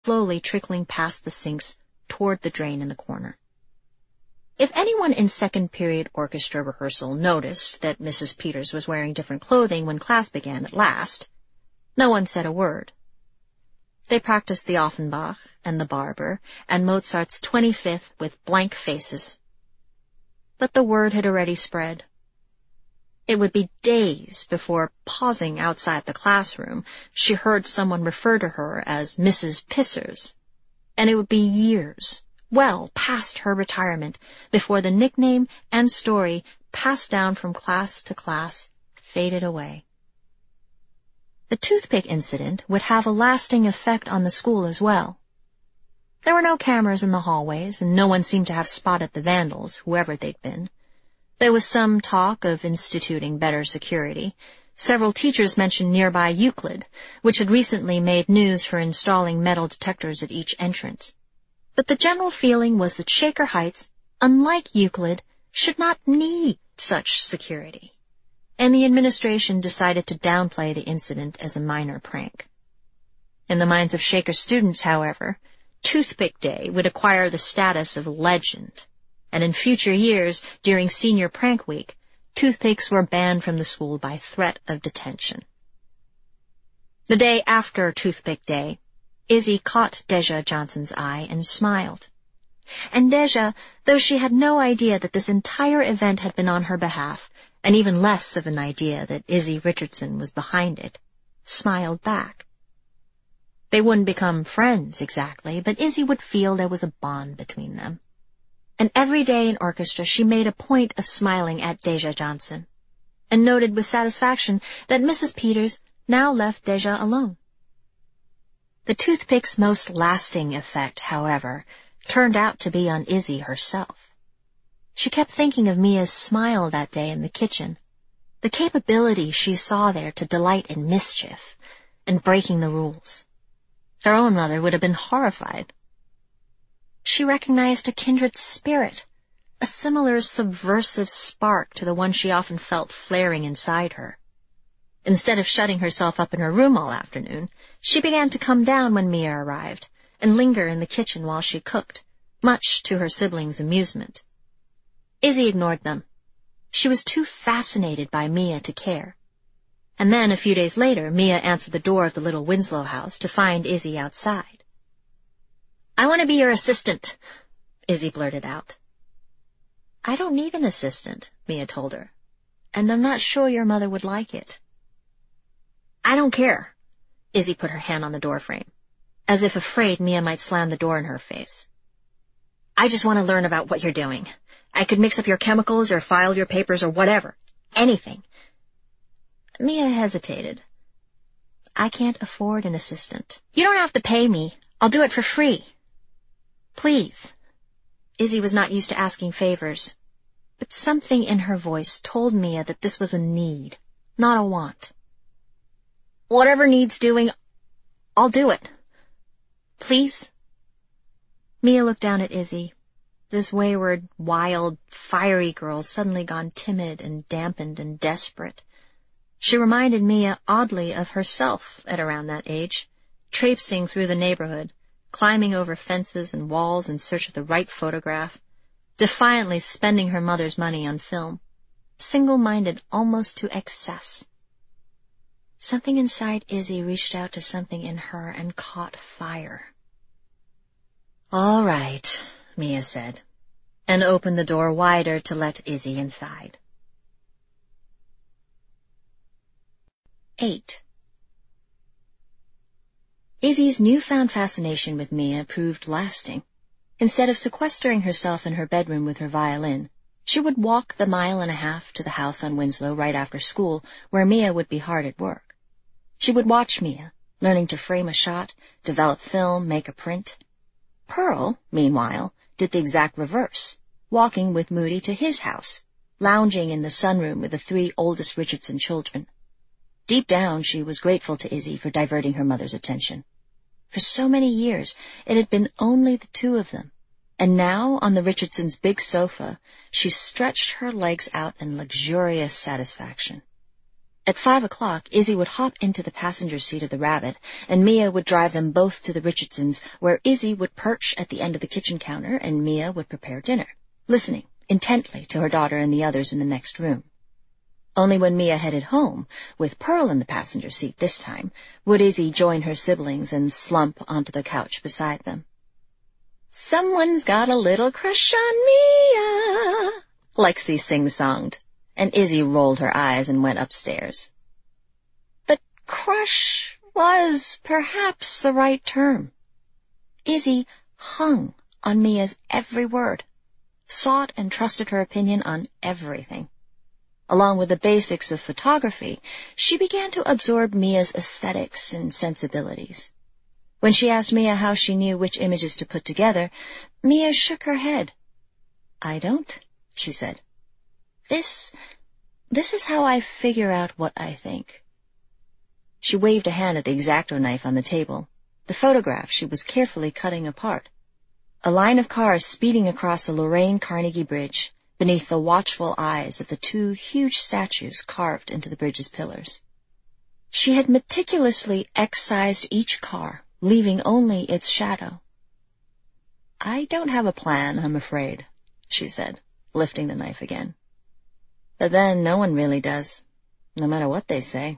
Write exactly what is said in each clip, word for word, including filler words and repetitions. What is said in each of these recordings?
slowly trickling past the sinks toward the drain in the corner. If anyone in second period orchestra rehearsal noticed that Missus Peters was wearing different clothing when class began at last, no one said a word. They practiced the Offenbach and the Barber and Mozart's twenty-fifth with blank faces. But the word had already spread. It would be days before, pausing outside the classroom, she heard someone refer to her as Missus Pissers, and it would be years, well past her retirement, before the nickname and story passed down from class to class faded away. The toothpick incident would have a lasting effect on the school as well. There were no cameras in the hallways, and no one seemed to have spotted the vandals, whoever they'd been. There was some talk of instituting better security. Several teachers mentioned nearby Euclid, which had recently made news for installing metal detectors at each entrance. But the general feeling was that Shaker Heights, unlike Euclid, should not need such security, and the administration decided to downplay the incident as a minor prank. In the minds of Shaker students, however, Toothpick Day would acquire the status of legend, and in future years, during Senior Prank Week, toothpicks were banned from the school by threat of detention. The day after Toothpick Day, Izzy caught Deja Johnson's eye and smiled. And Deja, though she had no idea that this entire event had been on her behalf, and even less of an idea that Izzy Richardson was behind it, smiled back. They wouldn't become friends exactly, but Izzy would feel there was a bond between them. And every day in orchestra she made a point of smiling at Deja Johnson, and noted with satisfaction that Missus Peters now left Deja alone. The toothpick's most lasting effect, however, turned out to be on Izzy herself. She kept thinking of Mia's smile that day in the kitchen, the capability she saw there to delight in mischief and breaking the rules. Her own mother would have been horrified. She recognized a kindred spirit, a similar subversive spark to the one she often felt flaring inside her. Instead of shutting herself up in her room all afternoon, she began to come down when Mia arrived and linger in the kitchen while she cooked, much to her siblings' amusement. Izzy ignored them. She was too fascinated by Mia to care. And then, a few days later, Mia answered the door of the little Winslow house to find Izzy outside. "I want to be your assistant," Izzy blurted out. "I don't need an assistant," Mia told her, "and I'm not sure your mother would like it." "I don't care." Izzy put her hand on the doorframe, as if afraid Mia might slam the door in her face. "I just want to learn about what you're doing. I could mix up your chemicals or file your papers or whatever. Anything." Mia hesitated. "I can't afford an assistant." "You don't have to pay me. I'll do it for free." "Please." Izzy was not used to asking favors, but something in her voice told Mia that this was a need, not a want. "Whatever needs doing, I'll do it. Please." Mia looked down at Izzy, this wayward, wild, fiery girl suddenly gone timid and dampened and desperate. She reminded Mia oddly of herself at around that age, traipsing through the neighborhood, climbing over fences and walls in search of the right photograph, defiantly spending her mother's money on film, single-minded almost to excess. Something inside Izzy reached out to something in her and caught fire. "All right," Mia said, and opened the door wider to let Izzy inside. Eight. Izzy's newfound fascination with Mia proved lasting. Instead of sequestering herself in her bedroom with her violin, she would walk the mile and a half to the house on Winslow right after school, where Mia would be hard at work. She would watch Mia, learning to frame a shot, develop film, make a print. Pearl, meanwhile, did the exact reverse, walking with Moody to his house, lounging in the sunroom with the three oldest Richardson children. Deep down, she was grateful to Izzy for diverting her mother's attention. For so many years, it had been only the two of them, and now, on the Richardsons' big sofa, she stretched her legs out in luxurious satisfaction. At five o'clock, Izzy would hop into the passenger seat of the Rabbit, and Mia would drive them both to the Richardsons, where Izzy would perch at the end of the kitchen counter and Mia would prepare dinner, listening intently to her daughter and the others in the next room. Only when Mia headed home, with Pearl in the passenger seat this time, would Izzy join her siblings and slump onto the couch beside them. "Someone's got a little crush on Mia," Lexi sing-songed, and Izzy rolled her eyes and went upstairs. But crush was perhaps the right term. Izzy hung on Mia's every word, sought and trusted her opinion on everything. Along with the basics of photography, she began to absorb Mia's aesthetics and sensibilities. When she asked Mia how she knew which images to put together, Mia shook her head. "I don't," she said. This, this is how I figure out what I think." She waved a hand at the X-Acto knife on the table, the photograph she was carefully cutting apart. A line of cars speeding across the Lorraine Carnegie Bridge, beneath the watchful eyes of the two huge statues carved into the bridge's pillars. She had meticulously excised each car, leaving only its shadow. "I don't have a plan, I'm afraid," she said, lifting the knife again. "But then no one really does, no matter what they say."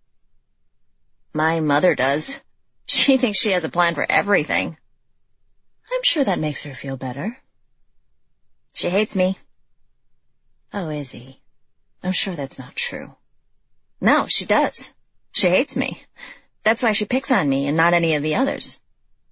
"My mother does. She thinks she has a plan for everything." "I'm sure that makes her feel better." "She hates me." "Oh, Izzy, I'm sure that's not true." "No, she does. She hates me. That's why she picks on me and not any of the others."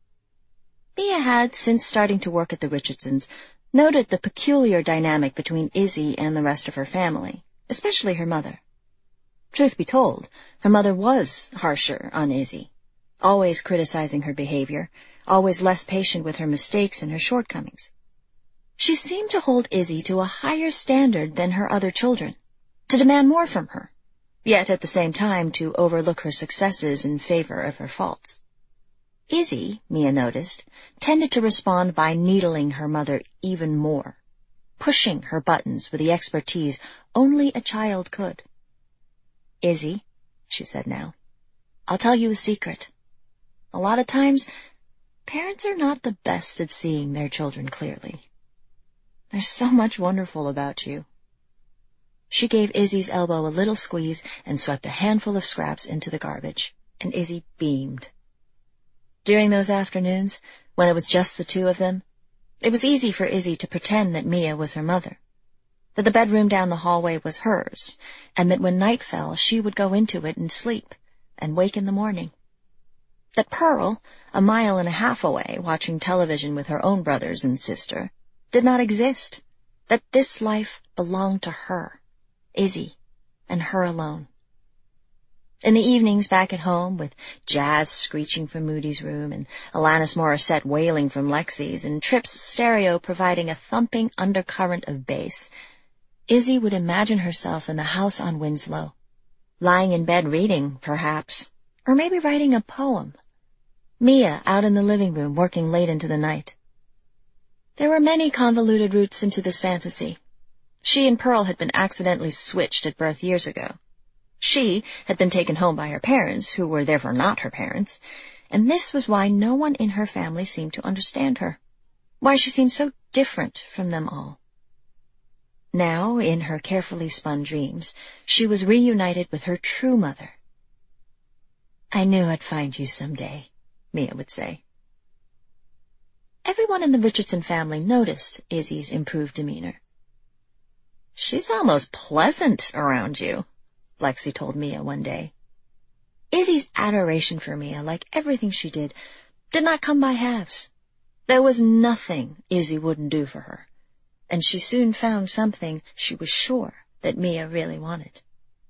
Mia had, since starting to work at the Richardsons, noted the peculiar dynamic between Izzy and the rest of her family, especially her mother. Truth be told, her mother was harsher on Izzy, always criticizing her behavior, always less patient with her mistakes and her shortcomings. She seemed to hold Izzy to a higher standard than her other children, to demand more from her, yet at the same time to overlook her successes in favor of her faults. Izzy, Mia noticed, tended to respond by needling her mother even more, pushing her buttons with the expertise only a child could. "Izzy," she said now, "I'll tell you a secret. A lot of times, parents are not the best at seeing their children clearly. There's so much wonderful about you." She gave Izzy's elbow a little squeeze and swept a handful of scraps into the garbage, and Izzy beamed. During those afternoons, when it was just the two of them, it was easy for Izzy to pretend that Mia was her mother, that the bedroom down the hallway was hers, and that when night fell she would go into it and sleep, and wake in the morning. That Pearl, a mile and a half away, watching television with her own brothers and sister, did not exist, that this life belonged to her, Izzy, and her alone. In the evenings back at home, with jazz screeching from Moody's room and Alanis Morissette wailing from Lexi's and Tripp's stereo providing a thumping undercurrent of bass, Izzy would imagine herself in the house on Winslow, lying in bed reading, perhaps, or maybe writing a poem. Mia out in the living room working late into the night. There were many convoluted routes into this fantasy. She and Pearl had been accidentally switched at birth years ago. She had been taken home by her parents, who were therefore not her parents, and this was why no one in her family seemed to understand her, why she seemed so different from them all. Now, in her carefully spun dreams, she was reunited with her true mother. "I knew I'd find you someday," Mia would say. Everyone in the Richardson family noticed Izzy's improved demeanor. "She's almost pleasant around you," Lexi told Mia one day. Izzy's adoration for Mia, like everything she did, did not come by halves. There was nothing Izzy wouldn't do for her, and she soon found something she was sure that Mia really wanted.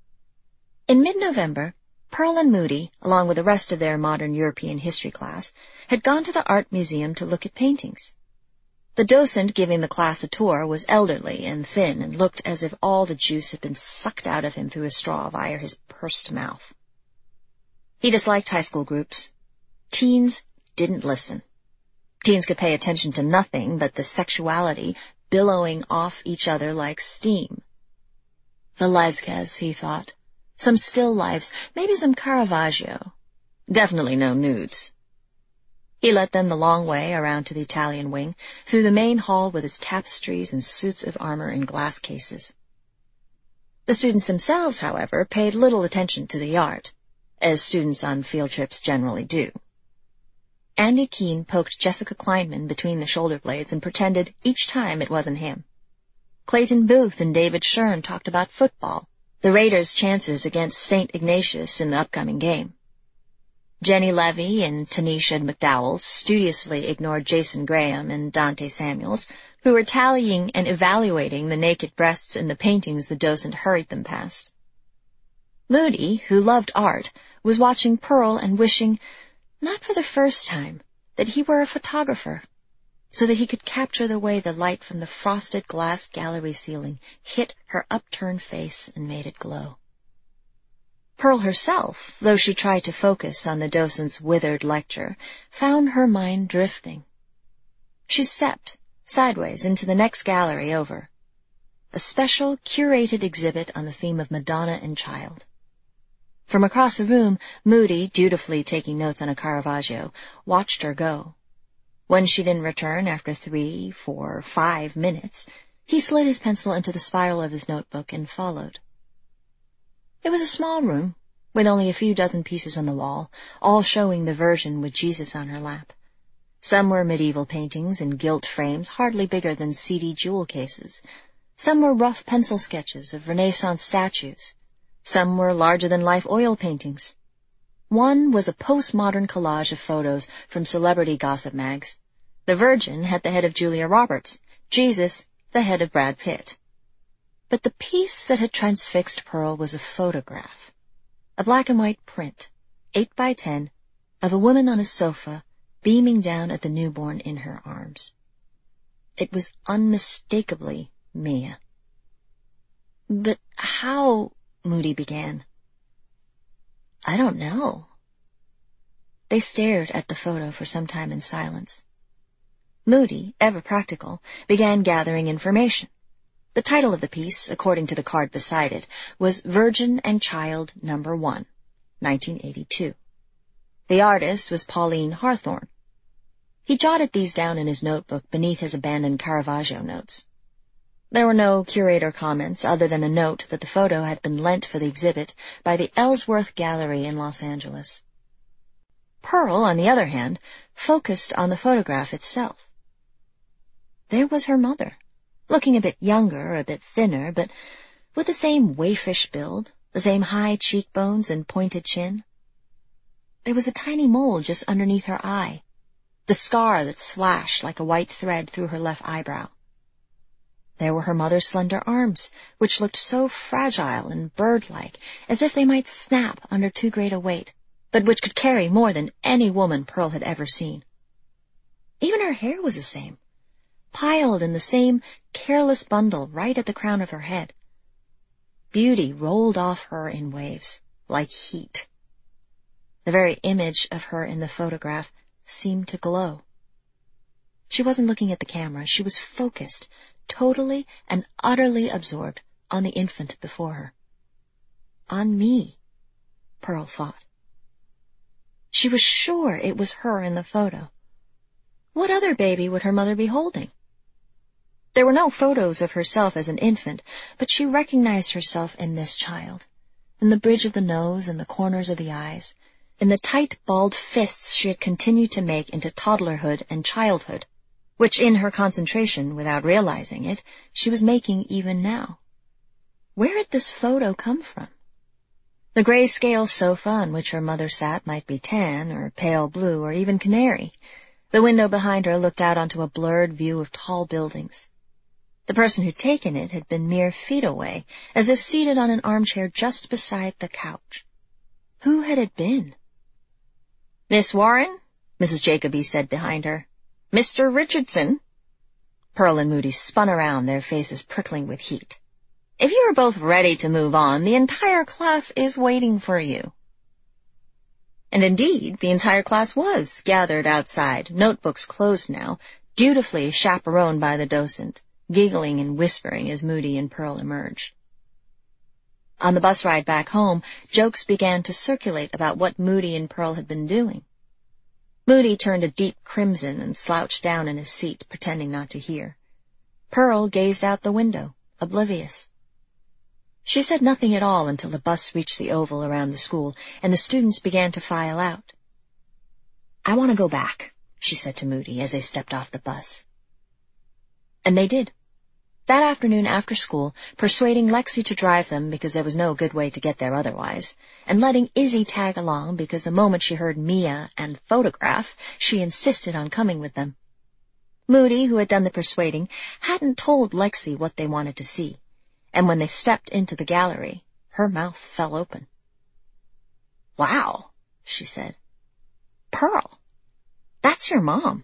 In mid-November, Pearl and Moody, along with the rest of their modern European history class, had gone to the art museum to look at paintings. The docent giving the class a tour was elderly and thin and looked as if all the juice had been sucked out of him through a straw via his pursed mouth. He disliked high school groups. Teens didn't listen. Teens could pay attention to nothing but the sexuality billowing off each other like steam. Velazquez, he thought, Some still lifes, maybe some Caravaggio. Definitely no nudes. He led them the long way around to the Italian wing, through the main hall with its tapestries and suits of armor in glass cases. The students themselves, however, paid little attention to the art, as students on field trips generally do. Andy Keene poked Jessica Kleinman between the shoulder blades and pretended each time it wasn't him. Clayton Booth and David Shern talked about football, the Raiders' chances against Saint Ignatius in the upcoming game. Jenny Levy and Tanisha McDowell studiously ignored Jason Graham and Dante Samuels, who were tallying and evaluating the naked breasts in the paintings the docent hurried them past. Moody, who loved art, was watching Pearl and wishing, not for the first time, that he were a photographer, so that he could capture the way the light from the frosted glass gallery ceiling hit her upturned face and made it glow. Pearl herself, though she tried to focus on the docent's withered lecture, found her mind drifting. She stepped, sideways, into the next gallery over, a special, curated exhibit on the theme of Madonna and Child. From across the room, Moody, dutifully taking notes on a Caravaggio, watched her go. When she didn't return after three, four, five minutes, he slid his pencil into the spiral of his notebook and followed. It was a small room, with only a few dozen pieces on the wall, all showing the Virgin with Jesus on her lap. Some were medieval paintings in gilt frames hardly bigger than seedy jewel cases. Some were rough pencil sketches of Renaissance statues. Some were larger-than-life oil paintings. One was a postmodern collage of photos from celebrity gossip mags. The Virgin had the head of Julia Roberts, Jesus the head of Brad Pitt. But the piece that had transfixed Pearl was a photograph, a black-and-white print, eight by ten, of a woman on a sofa beaming down at the newborn in her arms. It was unmistakably Mia. But how... Moody began. I don't know. They stared at the photo for some time in silence. Moody, ever practical, began gathering information. The title of the piece, according to the card beside it, was Virgin and Child Number One, nineteen eighty-two. The artist was Pauline Hawthorne. He jotted these down in his notebook beneath his abandoned Caravaggio notes. There were no curator comments other than a note that the photo had been lent for the exhibit by the Ellsworth Gallery in Los Angeles. Pearl, on the other hand, focused on the photograph itself. There was her mother, looking a bit younger, a bit thinner, but with the same waifish build, the same high cheekbones and pointed chin. There was a tiny mole just underneath her eye, the scar that slashed like a white thread through her left eyebrow. There were her mother's slender arms, which looked so fragile and bird-like, as if they might snap under too great a weight, but which could carry more than any woman Pearl had ever seen. Even her hair was the same, piled in the same careless bundle right at the crown of her head. Beauty rolled off her in waves, like heat. The very image of her in the photograph seemed to glow. She wasn't looking at the camera. She was focused, totally and utterly absorbed on the infant before her. On me, Pearl thought. She was sure it was her in the photo. What other baby would her mother be holding? There were no photos of herself as an infant, but she recognized herself in this child, in the bridge of the nose and the corners of the eyes, in the tight, balled fists she had continued to make into toddlerhood and childhood, which in her concentration, without realizing it, she was making even now. Where had this photo come from? The grayscale sofa on which her mother sat might be tan or pale blue or even canary. The window behind her looked out onto a blurred view of tall buildings. The person who'd taken it had been mere feet away, as if seated on an armchair just beside the couch. Who had it been? Miss Warren, Missus Jacoby said behind her. Mister Richardson. Pearl and Moody spun around, their faces prickling with heat. If you are both ready to move on, the entire class is waiting for you. And indeed, the entire class was gathered outside, notebooks closed now, dutifully chaperoned by the docent, giggling and whispering as Moody and Pearl emerged. On the bus ride back home, jokes began to circulate about what Moody and Pearl had been doing. Moody turned a deep crimson and slouched down in his seat, pretending not to hear. Pearl gazed out the window, oblivious. She said nothing at all until the bus reached the oval around the school, and the students began to file out. "I want to go back," she said to Moody as they stepped off the bus. And they did. That afternoon after school, persuading Lexi to drive them because there was no good way to get there otherwise, and letting Izzy tag along because the moment she heard Mia and photograph, she insisted on coming with them. Moody, who had done the persuading, hadn't told Lexi what they wanted to see, and when they stepped into the gallery, her mouth fell open. "Wow," she said. "Pearl, that's your mom."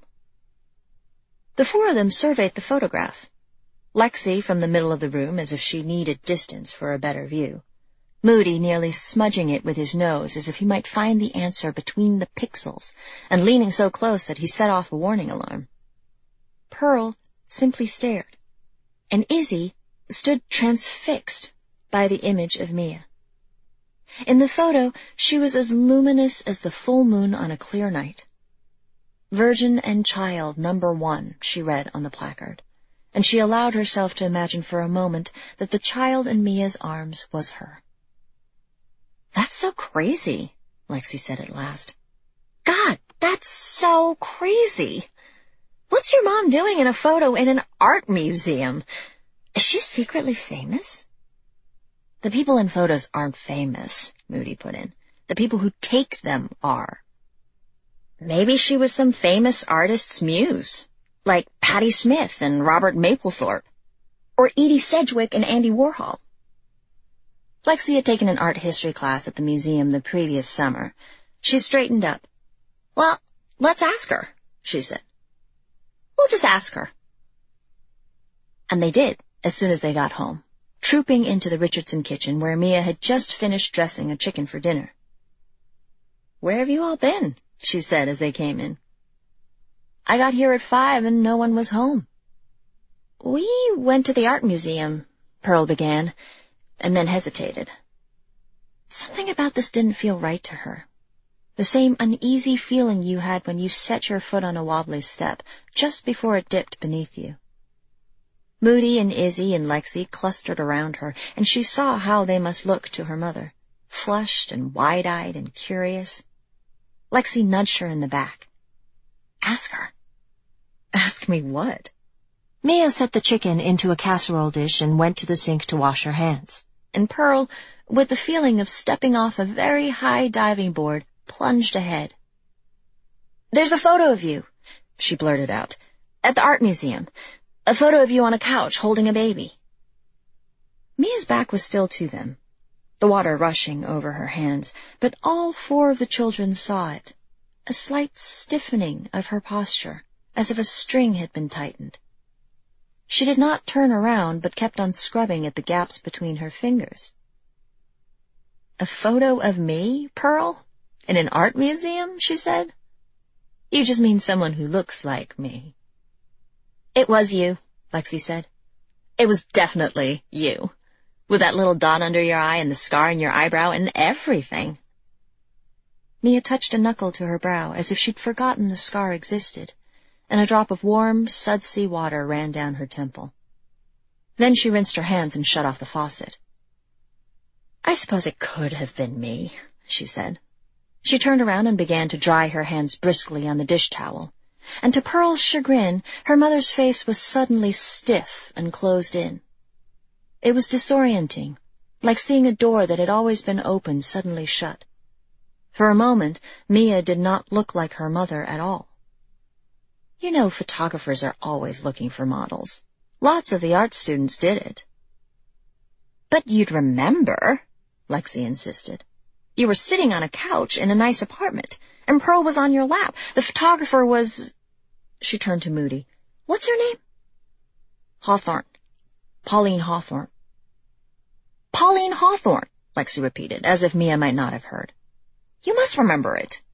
The four of them surveyed the photograph. Lexi from the middle of the room as if she needed distance for a better view. Moody nearly smudging it with his nose as if he might find the answer between the pixels, and leaning so close that he set off a warning alarm. Pearl simply stared, and Izzy stood transfixed by the image of Mia. In the photo, she was as luminous as the full moon on a clear night. "Virgin and child number one," she read on the placard, and she allowed herself to imagine for a moment that the child in Mia's arms was her. "That's so crazy," Lexi said at last. "God, that's so crazy. What's your mom doing in a photo in an art museum? Is she secretly famous?" "The people in photos aren't famous," Moody put in. "The people who take them are." "Maybe she was some famous artist's muse, like Patti Smith and Robert Mapplethorpe, or Edie Sedgwick and Andy Warhol." Lexi had taken an art history class at the museum the previous summer. She straightened up. "Well, let's ask her," she said. "We'll just ask her." And they did, as soon as they got home, trooping into the Richardson kitchen where Mia had just finished dressing a chicken for dinner. "Where have you all been?" she said as they came in. "I got here at five and no one was home." "We went to the art museum," Pearl began, and then hesitated. Something about this didn't feel right to her. The same uneasy feeling you had when you set your foot on a wobbly step, just before it dipped beneath you. Moody and Izzy and Lexi clustered around her, and she saw how they must look to her mother, flushed and wide-eyed and curious. Lexi nudged her in the back. "Ask her." "Ask me what?" Mia set the chicken into a casserole dish and went to the sink to wash her hands, and Pearl, with the feeling of stepping off a very high diving board, plunged ahead. "There's a photo of you," she blurted out, "at the art museum. A photo of you on a couch holding a baby." Mia's back was still to them, the water rushing over her hands, but all four of the children saw it, a slight stiffening of her posture, as if a string had been tightened. She did not turn around, but kept on scrubbing at the gaps between her fingers. "A photo of me, Pearl? In an art museum?" she said. "You just mean someone who looks like me." "It was you," Lexi said. "It was definitely you, with that little dot under your eye and the scar in your eyebrow and everything." Mia touched a knuckle to her brow as if she'd forgotten the scar existed, and a drop of warm, sudsy water ran down her temple. Then she rinsed her hands and shut off the faucet. "I suppose it could have been me," she said. She turned around and began to dry her hands briskly on the dish towel, and to Pearl's chagrin, her mother's face was suddenly stiff and closed in. It was disorienting, like seeing a door that had always been open suddenly shut. For a moment, Mia did not look like her mother at all. You know, photographers are always looking for models. Lots of the art students did it. "But you'd remember," Lexi insisted. "You were sitting on a couch in a nice apartment, and Pearl was on your lap. The photographer was—" She turned to Moody. "What's her name?" "Hawthorne. Pauline Hawthorne." "Pauline Hawthorne," Lexi repeated, as if Mia might not have heard. "You must remember it."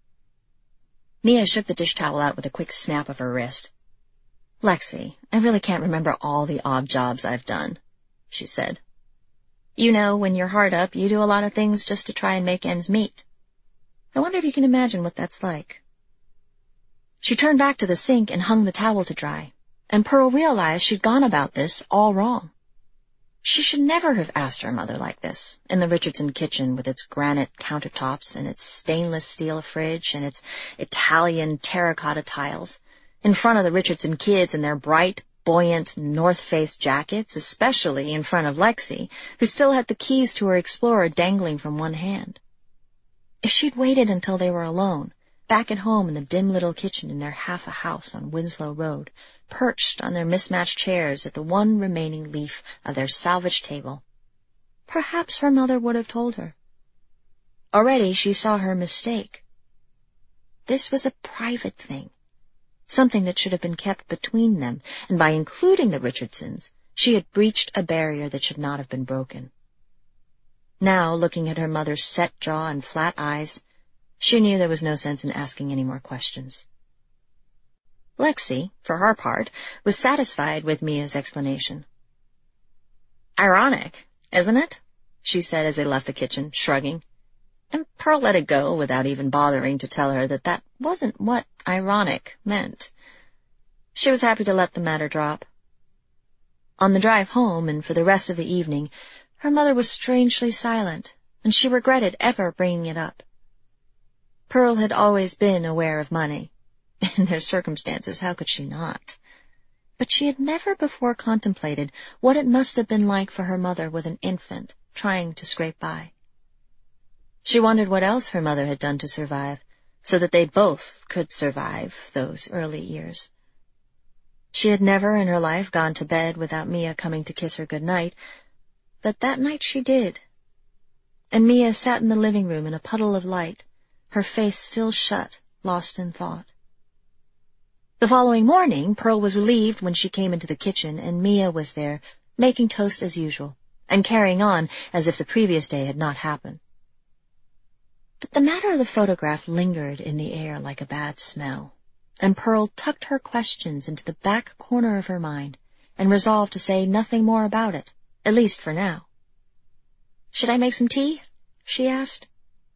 Mia shook the dish towel out with a quick snap of her wrist. "Lexi, I really can't remember all the odd jobs I've done," she said. You know, when you're hard up, you do a lot of things just to try and make ends meet. I wonder if you can imagine what that's like. She turned back to the sink and hung the towel to dry, and Pearl realized she'd gone about this all wrong. She should never have asked her mother like this, in the Richardson kitchen with its granite countertops and its stainless steel fridge and its Italian terracotta tiles, in front of the Richardson kids in their bright, buoyant North Face jackets, especially in front of Lexi, who still had the keys to her Explorer dangling from one hand. If she'd waited until they were alone, back at home in the dim little kitchen in their half-a-house on Winslow Road, perched on their mismatched chairs at the one remaining leaf of their salvage table, perhaps her mother would have told her. Already she saw her mistake. This was a private thing, something that should have been kept between them, and by including the Richardsons, she had breached a barrier that should not have been broken. Now, looking at her mother's set jaw and flat eyes, she knew there was no sense in asking any more questions. Lexi, for her part, was satisfied with Mia's explanation. "Ironic, isn't it?" she said as they left the kitchen, shrugging. And Pearl let it go without even bothering to tell her that that wasn't what ironic meant. She was happy to let the matter drop. On the drive home and for the rest of the evening, her mother was strangely silent, and she regretted ever bringing it up. Pearl had always been aware of money. In their circumstances, how could she not? But she had never before contemplated what it must have been like for her mother with an infant, trying to scrape by. She wondered what else her mother had done to survive, so that they both could survive those early years. She had never in her life gone to bed without Mia coming to kiss her good night, but that night she did. And Mia sat in the living room in a puddle of light, her face still shut, lost in thought. The following morning, Pearl was relieved when she came into the kitchen, and Mia was there, making toast as usual, and carrying on as if the previous day had not happened. But the matter of the photograph lingered in the air like a bad smell, and Pearl tucked her questions into the back corner of her mind and resolved to say nothing more about it, at least for now. "Should I make some tea?" she asked.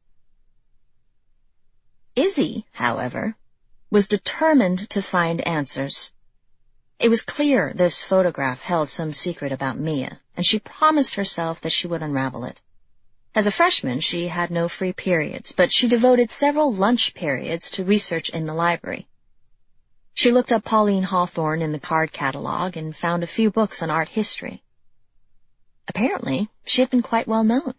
Izzy, however, was determined to find answers. It was clear this photograph held some secret about Mia, and she promised herself that she would unravel it. As a freshman, she had no free periods, but she devoted several lunch periods to research in the library. She looked up Pauline Hawthorne in the card catalog and found a few books on art history. Apparently, she had been quite well known.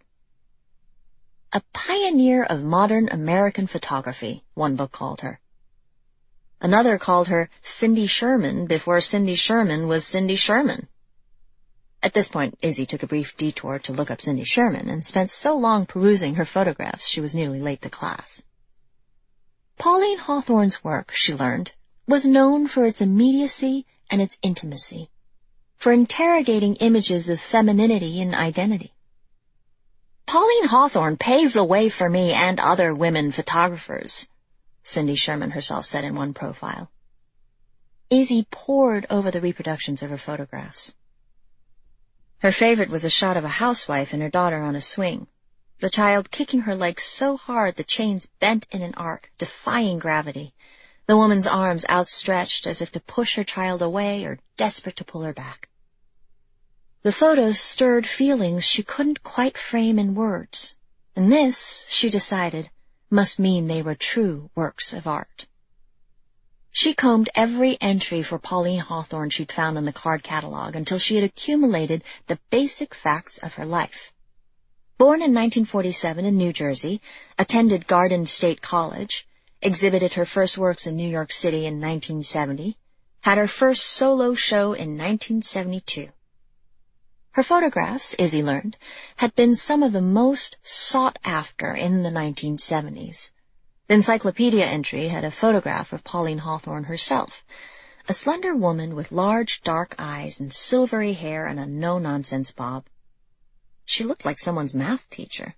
A pioneer of modern American photography, one book called her. Another called her Cindy Sherman before Cindy Sherman was Cindy Sherman. At this point, Izzy took a brief detour to look up Cindy Sherman and spent so long perusing her photographs she was nearly late to class. Pauline Hawthorne's work, she learned, was known for its immediacy and its intimacy, for interrogating images of femininity and identity. "Pauline Hawthorne paved the way for me and other women photographers," Cindy Sherman herself said in one profile. Izzy pored over the reproductions of her photographs. Her favorite was a shot of a housewife and her daughter on a swing, the child kicking her legs so hard the chains bent in an arc, defying gravity, the woman's arms outstretched as if to push her child away or desperate to pull her back. The photos stirred feelings she couldn't quite frame in words, and this, she decided, must mean they were true works of art. She combed every entry for Pauline Hawthorne she'd found in the card catalog until she had accumulated the basic facts of her life. Born in nineteen forty-seven in New Jersey, attended Garden State College, exhibited her first works in New York City in nineteen seventy, had her first solo show in nineteen seventy-two. Her photographs, Izzy learned, had been some of the most sought after in the nineteen seventies. The encyclopedia entry had a photograph of Pauline Hawthorne herself, a slender woman with large dark eyes and silvery hair and a no-nonsense bob. She looked like someone's math teacher.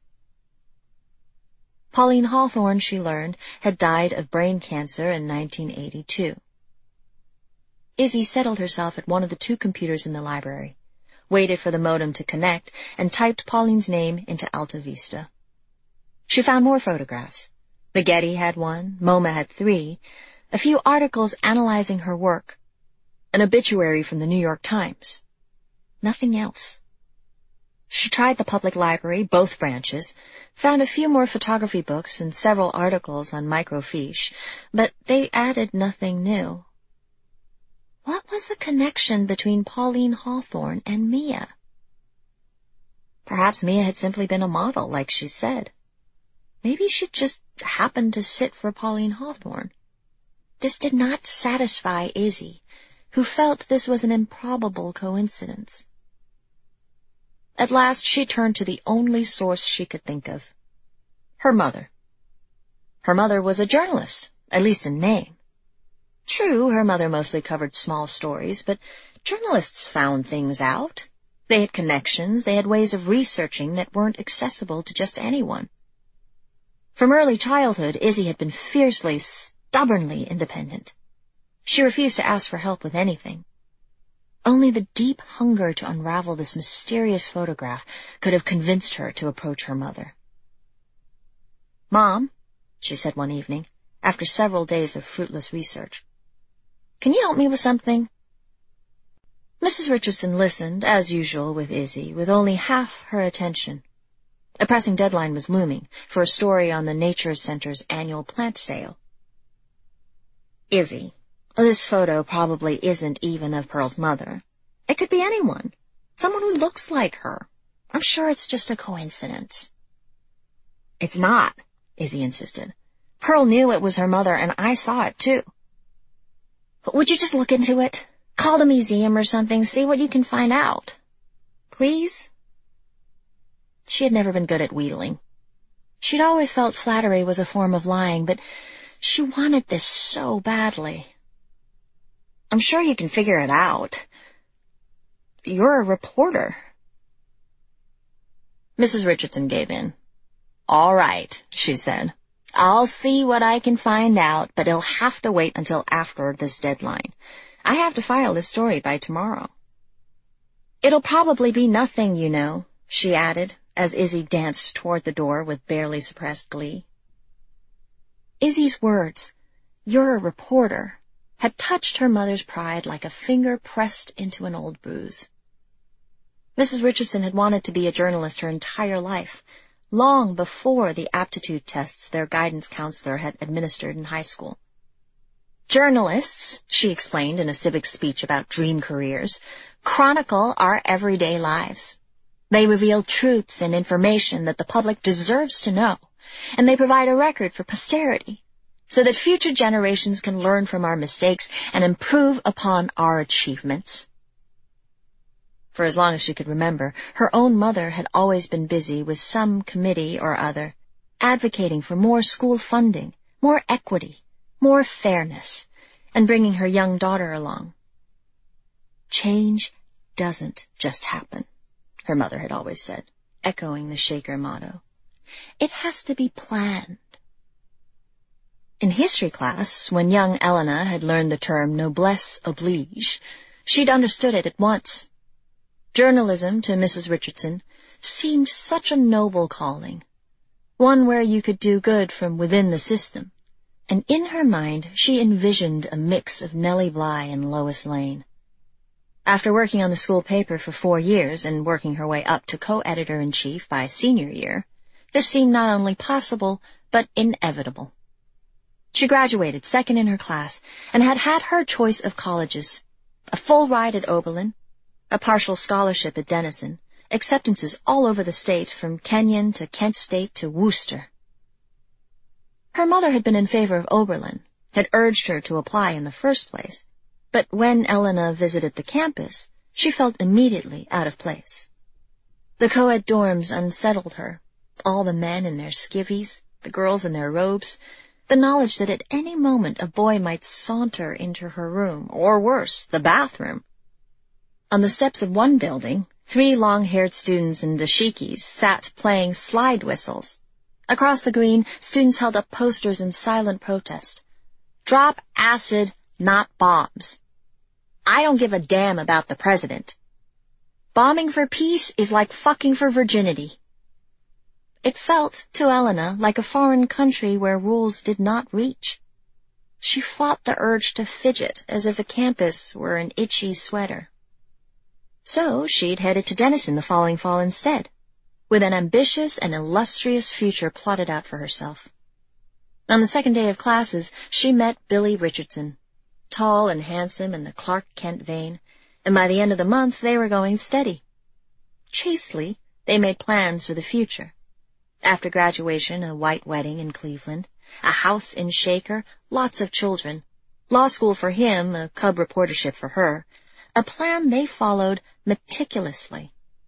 Pauline Hawthorne, she learned, had died of brain cancer in nineteen eighty-two. Izzy settled herself at one of the two computers in the library, waited for the modem to connect, and typed Pauline's name into Alta Vista. She found more photographs. The Getty had one, MoMA had three, a few articles analyzing her work, an obituary from the New York Times. Nothing else. She tried the public library, both branches, found a few more photography books and several articles on microfiche, but they added nothing new. What was the connection between Pauline Hawthorne and Mia? Perhaps Mia had simply been a model, like she said. Maybe she just happened to sit for Pauline Hawthorne. This did not satisfy Izzy, who felt this was an improbable coincidence. At last she turned to the only source she could think of. Her mother. Her mother was a journalist, at least in name. True, her mother mostly covered small stories, but journalists found things out. They had connections, they had ways of researching that weren't accessible to just anyone. From early childhood, Izzy had been fiercely, stubbornly independent. She refused to ask for help with anything. Only the deep hunger to unravel this mysterious photograph could have convinced her to approach her mother. "Mom," she said one evening, after several days of fruitless research, "can you help me with something?" Missus Richardson listened, as usual with Izzy, with only half her attention. A pressing deadline was looming for a story on the Nature Center's annual plant sale. "Izzy, this photo probably isn't even of Pearl's mother. It could be anyone, someone who looks like her. I'm sure it's just a coincidence." "It's not," Izzy insisted. "Pearl knew it was her mother, and I saw it, too." "But would you just look into it? Call the museum or something, see what you can find out. Please?" She had never been good at wheedling. She'd always felt flattery was a form of lying, but she wanted this so badly. "I'm sure you can figure it out. You're a reporter." Missus Richardson gave in. "All right," she said. "I'll see what I can find out, but it'll have to wait until after this deadline. I have to file this story by tomorrow." "It'll probably be nothing, you know," she added, as Izzy danced toward the door with barely suppressed glee. Izzy's words, "You're a reporter," had touched her mother's pride like a finger pressed into an old bruise. Missus Richardson had wanted to be a journalist her entire life, long before the aptitude tests their guidance counselor had administered in high school. "Journalists," she explained in a civic speech about dream careers, "chronicle our everyday lives. They reveal truths and information that the public deserves to know, and they provide a record for posterity, so that future generations can learn from our mistakes and improve upon our achievements." For as long as she could remember, her own mother had always been busy with some committee or other, advocating for more school funding, more equity, more fairness, and bringing her young daughter along. "Change doesn't just happen," her mother had always said, echoing the Shaker motto. "It has to be planned." In history class, when young Elena had learned the term noblesse oblige, she'd understood it at once. Journalism, to Missus Richardson, seemed such a noble calling, one where you could do good from within the system, and in her mind she envisioned a mix of Nellie Bly and Lois Lane. After working on the school paper for four years and working her way up to co-editor-in-chief by senior year, this seemed not only possible, but inevitable. She graduated second in her class and had had her choice of colleges, a full ride at Oberlin, a partial scholarship at Denison, acceptances all over the state from Kenyon to Kent State to Worcester. Her mother had been in favor of Oberlin, had urged her to apply in the first place, but when Elena visited the campus, she felt immediately out of place. The co-ed dorms unsettled her, all the men in their skivvies, the girls in their robes, the knowledge that at any moment a boy might saunter into her room, or worse, the bathroom. On the steps of one building, three long-haired students in dashikis sat playing slide whistles. Across the green, students held up posters in silent protest. "Drop acid, not bombs. I don't give a damn about the president." Bombing for peace is like fucking for virginity. It felt, to Elena, like a foreign country where rules did not reach. She fought the urge to fidget as if the campus were an itchy sweater. So she'd headed to Denison the following fall instead, with an ambitious and illustrious future plotted out for herself. On the second day of classes, she met Billy Richardson, tall and handsome in the Clark Kent vein, and by the end of the month they were going steady. Chastely, they made plans for the future. After graduation, a white wedding in Cleveland, a house in Shaker, lots of children, law school for him, a cub reportership for her, a plan they followed meticulously.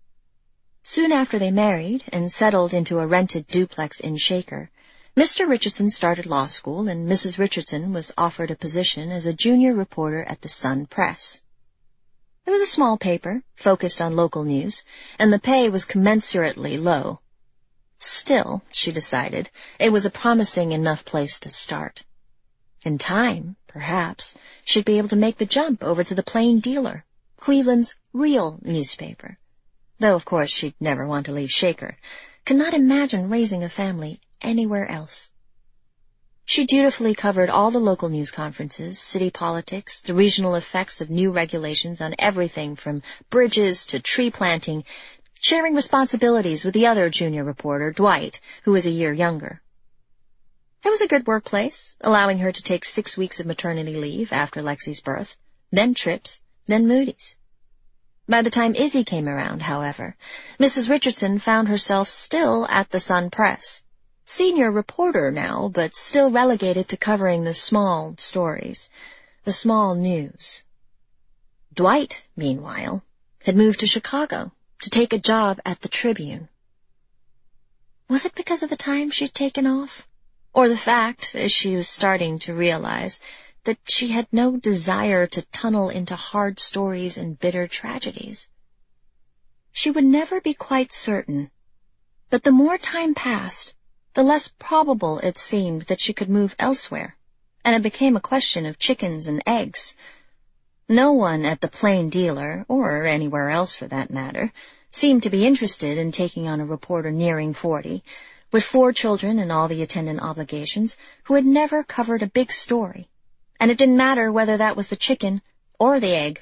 Soon after they married and settled into a rented duplex in Shaker, Mister Richardson started law school and Missus Richardson was offered a position as a junior reporter at the Sun Press. It was a small paper, focused on local news, and the pay was commensurately low. Still, she decided, it was a promising enough place to start. In time, perhaps, she'd be able to make the jump over to the Plain Dealer, Cleveland's real newspaper. Though, of course, she'd never want to leave Shaker. Could not imagine raising a family anywhere else. She dutifully covered all the local news conferences, city politics, the regional effects of new regulations on everything from bridges to tree planting, sharing responsibilities with the other junior reporter, Dwight, who was a year younger. It was a good workplace, allowing her to take six weeks of maternity leave after Lexi's birth, then trips, then Moody's. By the time Izzy came around, however, Missus Richardson found herself still at the Sun Press, senior reporter now, but still relegated to covering the small stories, the small news. Dwight, meanwhile, had moved to Chicago to take a job at the Tribune. Was it because of the time she'd taken off? Or the fact, as she was starting to realize, that she had no desire to tunnel into hard stories and bitter tragedies? She would never be quite certain, but the more time passed, the less probable it seemed that she could move elsewhere, and it became a question of chickens and eggs. No one at the Plain Dealer, or anywhere else for that matter, seemed to be interested in taking on a reporter nearing forty, with four children and all the attendant obligations, who had never covered a big story, and it didn't matter whether that was the chicken or the egg.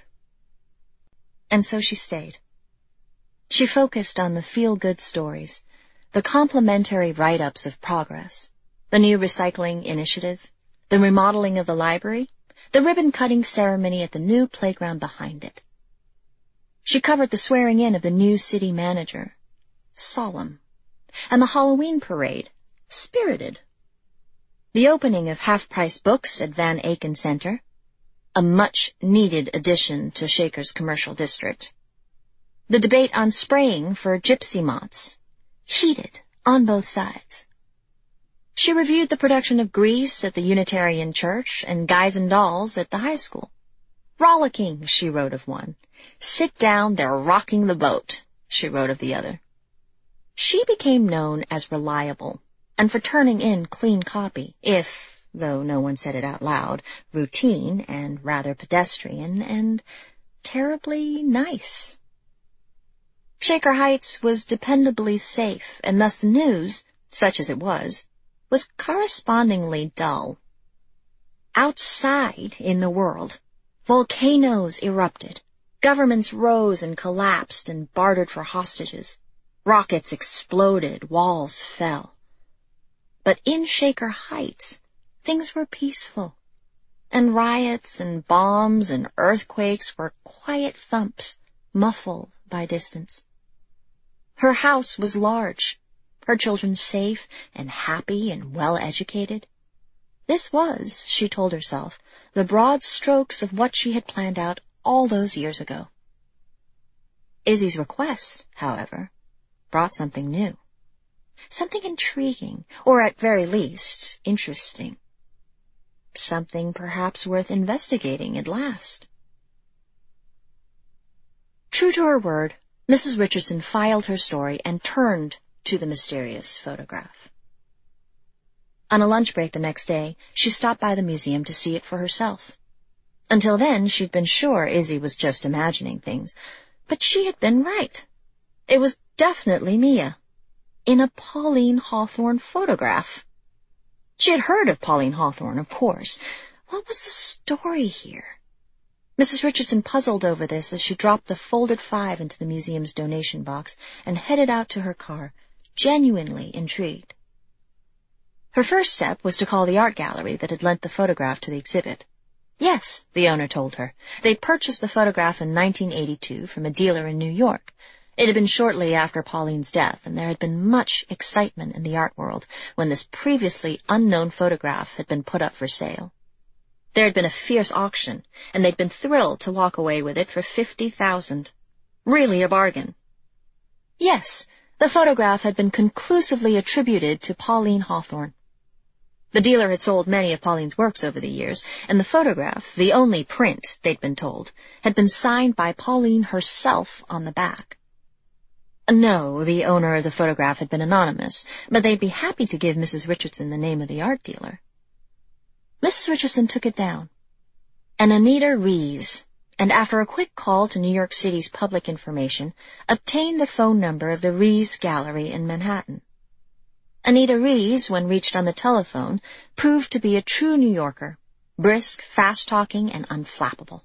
And so she stayed. She focused on the feel-good stories, the complimentary write-ups of progress, the new recycling initiative, the remodeling of the library, the ribbon-cutting ceremony at the new playground behind it. She covered the swearing-in of the new city manager, solemn, and the Halloween parade, spirited. The opening of half-price books at Van Aken Center, a much-needed addition to Shaker's commercial district. The debate on spraying for gypsy moths, heated on both sides. She reviewed the production of Grease at the Unitarian Church and Guys and Dolls at the high school. Rollicking, she wrote of one. Sit down, they're rocking the boat, she wrote of the other. She became known as reliable, and for turning in clean copy, if, though no one said it out loud, routine and rather pedestrian and terribly nice. Shaker Heights was dependably safe, and thus the news, such as it was, was correspondingly dull. Outside in the world, volcanoes erupted, governments rose and collapsed and bartered for hostages, rockets exploded, walls fell. But in Shaker Heights, things were peaceful, and riots and bombs and earthquakes were quiet thumps, muffled by distance. Her house was large, her children safe and happy and well-educated. This was, she told herself, the broad strokes of what she had planned out all those years ago. Izzy's request, however, brought something new, something intriguing, or at very least, interesting. Something perhaps worth investigating at last. True to her word, Missus Richardson filed her story and turned to the mysterious photograph. On a lunch break the next day, she stopped by the museum to see it for herself. Until then, she'd been sure Izzy was just imagining things, But she had been right. It was definitely Mia, in a Pauline Hawthorne photograph. She had heard of Pauline Hawthorne, of course. What was the story here? Missus Richardson puzzled over this as she dropped the folded five into the museum's donation box and headed out to her car, genuinely intrigued. Her first step was to call the art gallery that had lent the photograph to the exhibit. Yes, the owner told her. They'd purchased the photograph in nineteen eighty-two from a dealer in New York. It had been shortly after Pauline's death, and there had been much excitement in the art world when this previously unknown photograph had been put up for sale. There had been a fierce auction, and they'd been thrilled to walk away with it for fifty thousand dollars. Really a bargain. Yes, the photograph had been conclusively attributed to Pauline Hawthorne. The dealer had sold many of Pauline's works over the years, and the photograph, the only print, they'd been told, had been signed by Pauline herself on the back. No, the owner of the photograph had been anonymous, but they'd be happy to give Missus Richardson the name of the art dealer. Missus Richardson took it down. An Anita Rees, and after a quick call to New York City's public information, obtained the phone number of the Rees Gallery in Manhattan. Anita Rees, when reached on the telephone, proved to be a true New Yorker, brisk, fast-talking, and unflappable.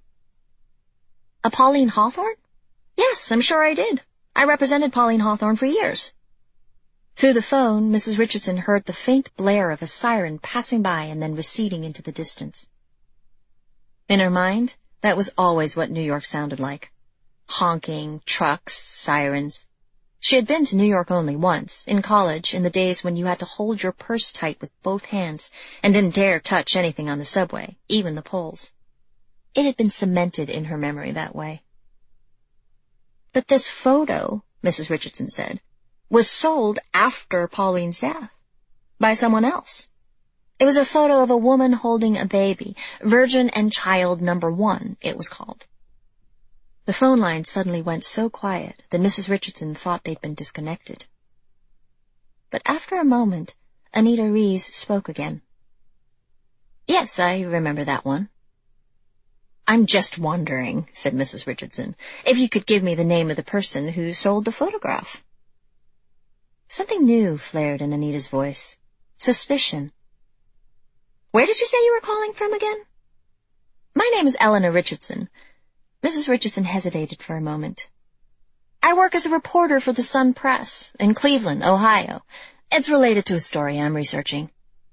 A Pauline Hawthorne? Yes, I'm sure I did. I represented Pauline Hawthorne for years. Through the phone, Missus Richardson heard the faint blare of a siren passing by and then receding into the distance. In her mind, that was always what New York sounded like. Honking, trucks, sirens. She had been to New York only once, in college, in the days when you had to hold your purse tight with both hands and didn't dare touch anything on the subway, even the poles. It had been cemented in her memory that way. But this photo, Missus Richardson said, was sold after Pauline's death, by someone else. It was a photo of a woman holding a baby, Virgin and Child Number One, it was called. The phone line suddenly went so quiet that Missus Richardson thought they'd been disconnected. But after a moment, Anita Rees spoke again. Yes, I remember that one. I'm just wondering, said Missus Richardson, if you could give me the name of the person who sold the photograph. Something new flared in Anita's voice. Suspicion. Where did you say you were calling from again? My name is Eleanor Richardson. Missus Richardson hesitated for a moment. I work as a reporter for the Sun Press in Cleveland, Ohio. It's related to a story I'm researching.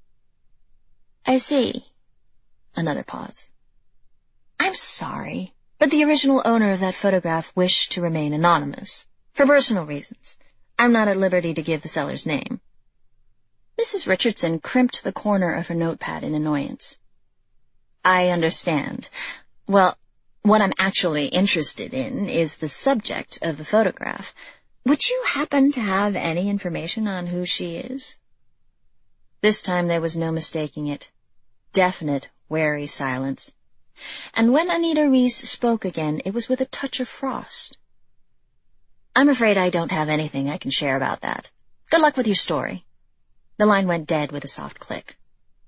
I see. Another pause. I'm sorry, but the original owner of that photograph wished to remain anonymous, for personal reasons. I'm not at liberty to give the seller's name. Missus Richardson crimped the corner of her notepad in annoyance. I understand. Well, what I'm actually interested in is the subject of the photograph. Would you happen to have any information on who she is? This time there was no mistaking it. Definite, wary silence. And when Anita Rees spoke again, it was with a touch of frost. I'm afraid I don't have anything I can share about that. Good luck with your story. The line went dead with a soft click.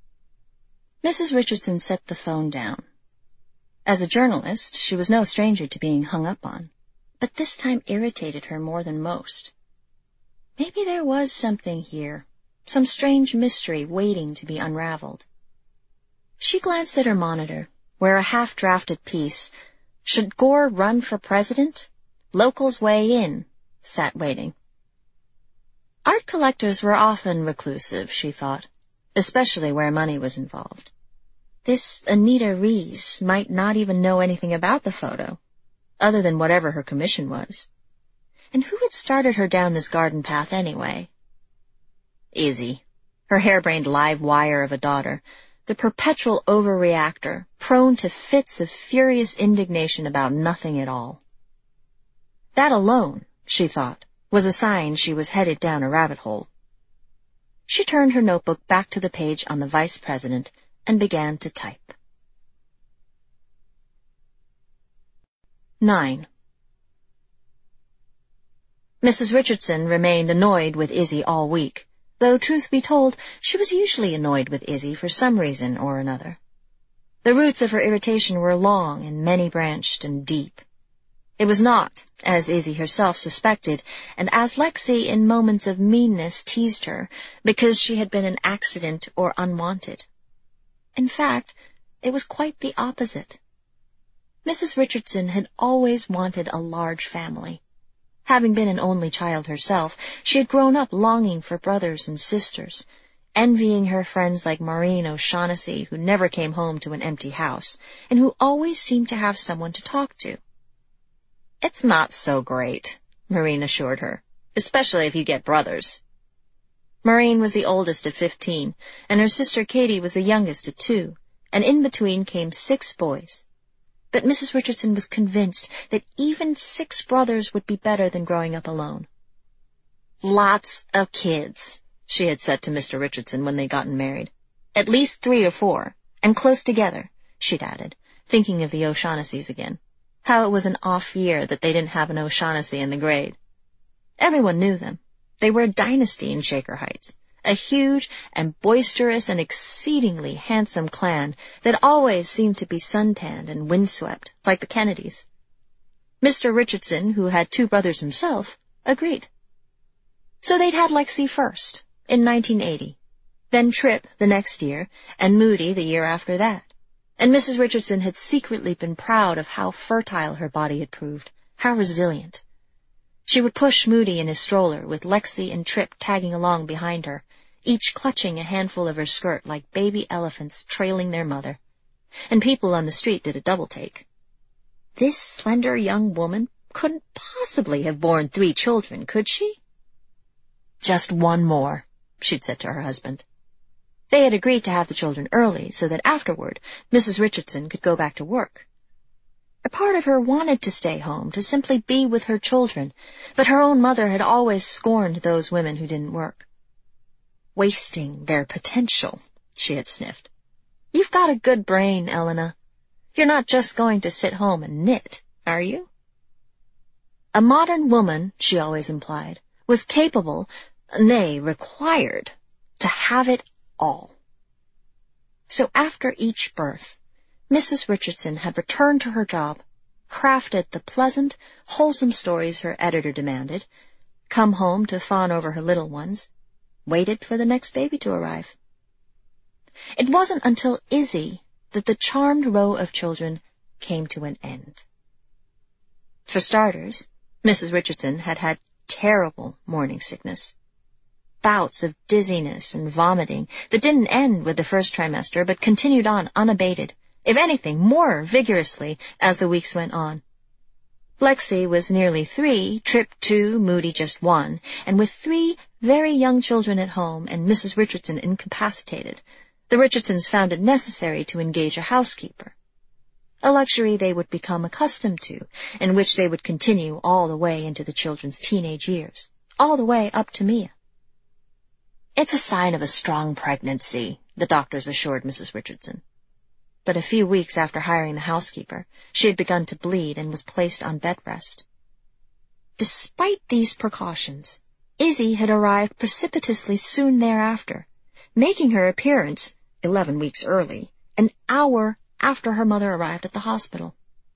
Missus Richardson set the phone down. As a journalist, she was no stranger to being hung up on, but this time irritated her more than most. Maybe there was something here, some strange mystery waiting to be unraveled. She glanced at her monitor, where a half-drafted piece, "Should Gore Run for President? Locals Weigh In," sat waiting. Art collectors were often reclusive, she thought, especially where money was involved. This Anita Rees might not even know anything about the photo, other than whatever her commission was. And who had started her down this garden path anyway? Izzy, her harebrained live wire of a daughter, the perpetual overreactor, prone to fits of furious indignation about nothing at all. That alone, she thought, was a sign she was headed down a rabbit hole. She turned her notebook back to the page on the vice president and began to type. Nine. Missus Richardson remained annoyed with Izzy all week, though, truth be told, she was usually annoyed with Izzy for some reason or another. The roots of her irritation were long and many-branched and deep. It was not, as Izzy herself suspected, and as Lexi in moments of meanness teased her, because she had been an accident or unwanted. In fact, it was quite the opposite. Missus Richardson had always wanted a large family. Having been an only child herself, she had grown up longing for brothers and sisters, envying her friends like Maureen O'Shaughnessy, who never came home to an empty house, and who always seemed to have someone to talk to. "It's not so great," Maureen assured her, "especially if you get brothers." Maureen was the oldest at fifteen, and her sister Katie was the youngest at two, and in between came six boys. But Missus Richardson was convinced that even six brothers would be better than growing up alone. "Lots of kids," she had said to Mister Richardson when they'd gotten married. "At least three or four, and close together," she'd added, thinking of the O'Shaughnessy's again. How it was an off year that they didn't have an O'Shaughnessy in the grade. Everyone knew them. They were a dynasty in Shaker Heights, a huge and boisterous and exceedingly handsome clan that always seemed to be suntanned and windswept, like the Kennedys. Mister Richardson, who had two brothers himself, agreed. So they'd had Lexi first, in nineteen eighty, then Tripp the next year, and Moody the year after that. And Missus Richardson had secretly been proud of how fertile her body had proved, how resilient. She would push Moody in his stroller, with Lexi and Tripp tagging along behind her, each clutching a handful of her skirt like baby elephants trailing their mother. And people on the street did a double-take. This slender young woman couldn't possibly have borne three children, could she? "Just one more," she'd said to her husband. They had agreed to have the children early so that afterward Missus Richardson could go back to work. A part of her wanted to stay home, to simply be with her children, but her own mother had always scorned those women who didn't work. "Wasting their potential," she had sniffed. "You've got a good brain, Elena. You're not just going to sit home and knit, are you?" A modern woman, she always implied, was capable, nay, required, to have it all. So after each birth, Missus Richardson had returned to her job, crafted the pleasant, wholesome stories her editor demanded, come home to fawn over her little ones, waited for the next baby to arrive. It wasn't until Izzy that the charmed row of children came to an end. For starters, Missus Richardson had had terrible morning sickness. Bouts of dizziness and vomiting that didn't end with the first trimester but continued on unabated, if anything, more vigorously as the weeks went on. Lexi was nearly three, Tripp two, Moody just one, and with three very young children at home and Missus Richardson incapacitated, the Richardsons found it necessary to engage a housekeeper, a luxury they would become accustomed to, and which they would continue all the way into the children's teenage years, all the way up to Mia. "It's a sign of a strong pregnancy," the doctors assured Missus Richardson. But a few weeks after hiring the housekeeper, she had begun to bleed and was placed on bed rest. Despite these precautions, Izzy had arrived precipitously soon thereafter, making her appearance, eleven weeks early, an hour after her mother arrived at the hospital.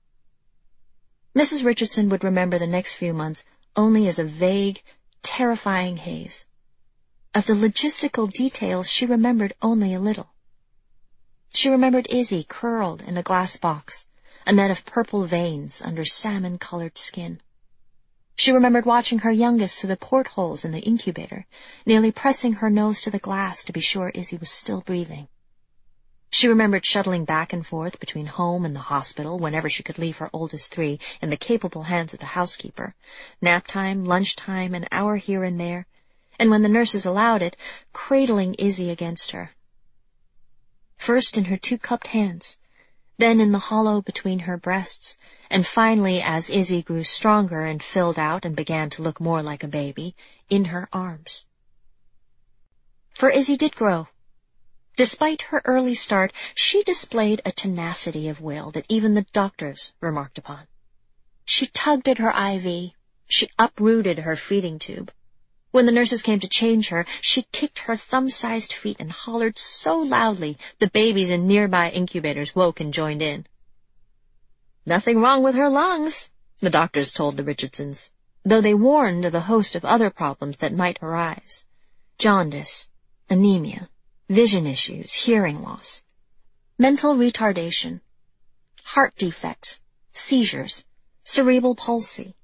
Missus Richardson would remember the next few months only as a vague, terrifying haze. Of the logistical details she remembered only a little. She remembered Izzy curled in a glass box, a net of purple veins under salmon-colored skin. She remembered watching her youngest through the portholes in the incubator, nearly pressing her nose to the glass to be sure Izzy was still breathing. She remembered shuttling back and forth between home and the hospital whenever she could leave her oldest three in the capable hands of the housekeeper, nap time, lunch time, an hour here and there, and when the nurses allowed it, cradling Izzy against her. First in her two cupped hands, then in the hollow between her breasts, and finally, as Izzy grew stronger and filled out and began to look more like a baby, in her arms. For Izzy did grow. Despite her early start, she displayed a tenacity of will that even the doctors remarked upon. She tugged at her I V. She uprooted her feeding tube. When the nurses came to change her, she kicked her thumb-sized feet and hollered so loudly the babies in nearby incubators woke and joined in. "Nothing wrong with her lungs," the doctors told the Richardsons, though they warned of a host of other problems that might arise: jaundice, anemia, vision issues, hearing loss, mental retardation, heart defects, seizures, cerebral palsy.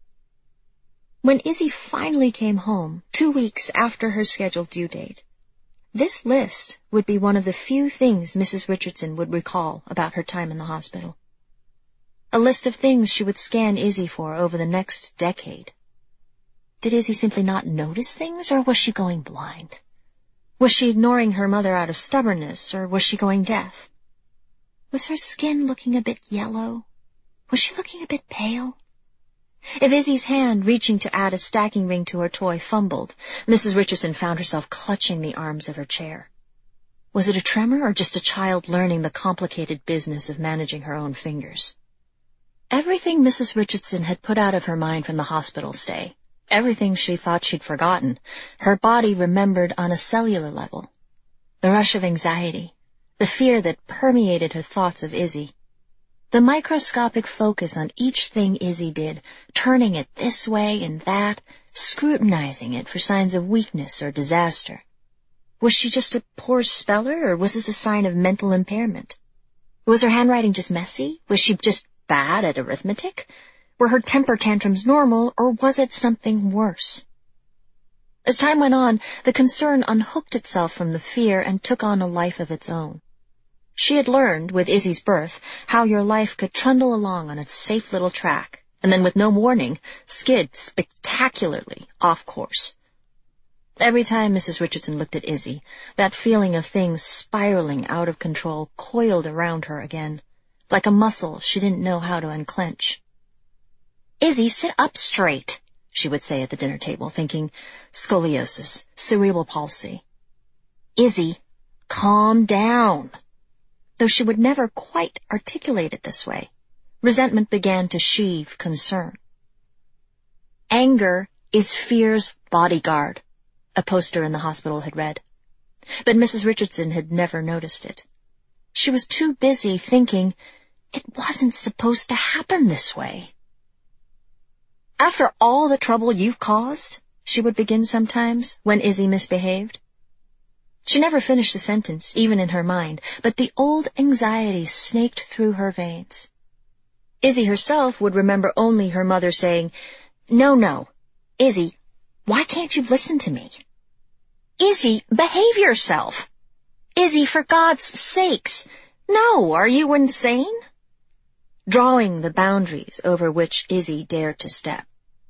When Izzy finally came home, two weeks after her scheduled due date, this list would be one of the few things Missus Richardson would recall about her time in the hospital. A list of things she would scan Izzy for over the next decade. Did Izzy simply not notice things, or was she going blind? Was she ignoring her mother out of stubbornness, or was she going deaf? Was her skin looking a bit yellow? Was she looking a bit pale? If Izzy's hand, reaching to add a stacking ring to her toy, fumbled, Missus Richardson found herself clutching the arms of her chair. Was it a tremor, or just a child learning the complicated business of managing her own fingers? Everything Missus Richardson had put out of her mind from the hospital stay, everything she thought she'd forgotten, her body remembered on a cellular level. The rush of anxiety, the fear that permeated her thoughts of Izzy, the microscopic focus on each thing Izzy did, turning it this way and that, scrutinizing it for signs of weakness or disaster. Was she just a poor speller, or was this a sign of mental impairment? Was her handwriting just messy? Was she just bad at arithmetic? Were her temper tantrums normal, or was it something worse? As time went on, the concern unhooked itself from the fear and took on a life of its own. She had learned, with Izzy's birth, how your life could trundle along on its safe little track, and then with no warning, skid spectacularly off course. Every time Missus Richardson looked at Izzy, that feeling of things spiraling out of control coiled around her again, like a muscle she didn't know how to unclench. "Izzy, sit up straight," she would say at the dinner table, thinking scoliosis, cerebral palsy. "Izzy, calm down." Though she would never quite articulate it this way, resentment began to sheathe concern. "Anger is fear's bodyguard," a poster in the hospital had read. But Missus Richardson had never noticed it. She was too busy thinking it wasn't supposed to happen this way. "After all the trouble you've caused," she would begin sometimes, when Izzy misbehaved. She never finished the sentence, even in her mind, but the old anxiety snaked through her veins. Izzy herself would remember only her mother saying, "No, no, Izzy, why can't you listen to me? Izzy, behave yourself. Izzy, for God's sakes, no, are you insane?" Drawing the boundaries over which Izzy dared to step.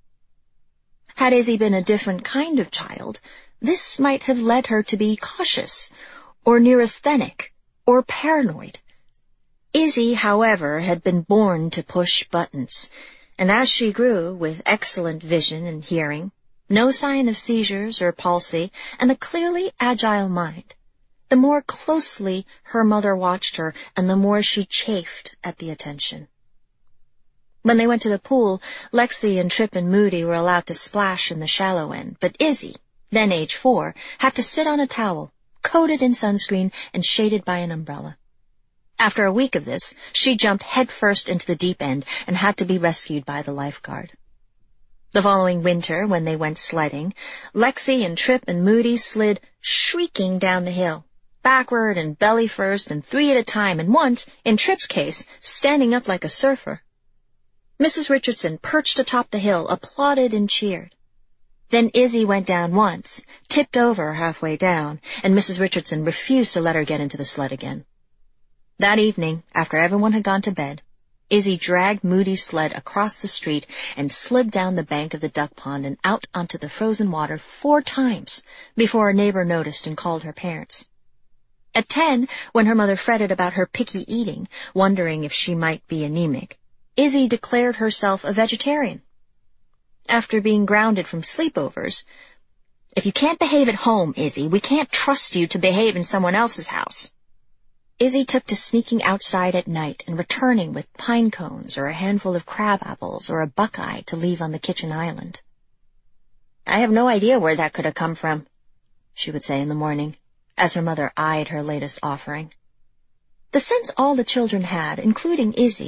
Had Izzy been a different kind of child, this might have led her to be cautious, or neurasthenic, or paranoid. Izzy, however, had been born to push buttons, and as she grew, with excellent vision and hearing, no sign of seizures or palsy, and a clearly agile mind, the more closely her mother watched her, and the more she chafed at the attention. When they went to the pool, Lexi and Trip and Moody were allowed to splash in the shallow end, but Izzy, then age four, had to sit on a towel, coated in sunscreen and shaded by an umbrella. After a week of this, she jumped headfirst into the deep end and had to be rescued by the lifeguard. The following winter, when they went sledding, Lexi and Trip and Moody slid shrieking down the hill, backward and belly first and three at a time, and once, in Trip's case, standing up like a surfer. Missus Richardson, perched atop the hill, applauded and cheered. Then Izzy went down once, tipped over halfway down, and Missus Richardson refused to let her get into the sled again. That evening, after everyone had gone to bed, Izzy dragged Moody's sled across the street and slid down the bank of the duck pond and out onto the frozen water four times before a neighbor noticed and called her parents. At ten, when her mother fretted about her picky eating, wondering if she might be anemic, Izzy declared herself a vegetarian. After being grounded from sleepovers, "If you can't behave at home, Izzy, we can't trust you to behave in someone else's house." Izzy took to sneaking outside at night and returning with pine cones or a handful of crab apples or a buckeye to leave on the kitchen island. "I have no idea where that could have come from," she would say in the morning, as her mother eyed her latest offering. The sense all the children had, including Izzy,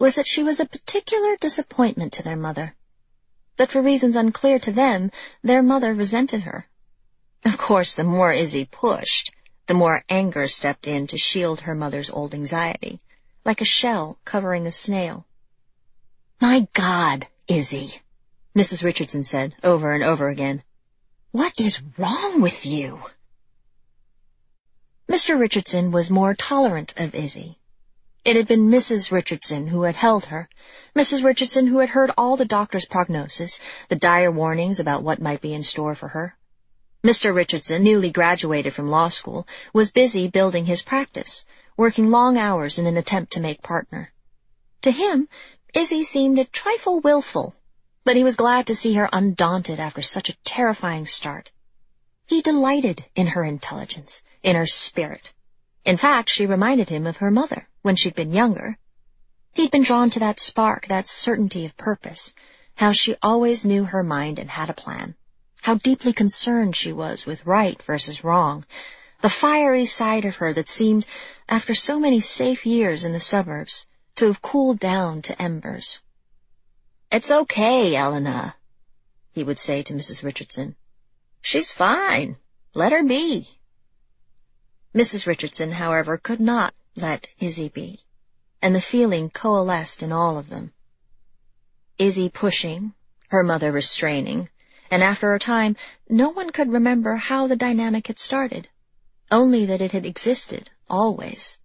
was that she was a particular disappointment to their mother. But for reasons unclear to them, their mother resented her. Of course, the more Izzy pushed, the more anger stepped in to shield her mother's old anxiety, like a shell covering a snail. "My God, Izzy," Missus Richardson said over and over again. "What is wrong with you?" Mister Richardson was more tolerant of Izzy. It had been Missus Richardson who had held her, Missus Richardson who had heard all the doctor's prognosis, the dire warnings about what might be in store for her. Mister Richardson, newly graduated from law school, was busy building his practice, working long hours in an attempt to make partner. To him, Izzy seemed a trifle willful, but he was glad to see her undaunted after such a terrifying start. He delighted in her intelligence, in her spirit. In fact, she reminded him of her mother when she'd been younger. He'd been drawn to that spark, that certainty of purpose, how she always knew her mind and had a plan, how deeply concerned she was with right versus wrong, the fiery side of her that seemed, after so many safe years in the suburbs, to have cooled down to embers. "It's okay, Elena," he would say to Missus Richardson. "She's fine. Let her be." Missus Richardson, however, could not let Izzy be, and the feeling coalesced in all of them. Izzy pushing, her mother restraining, and after a time, no one could remember how the dynamic had started, only that it had existed always.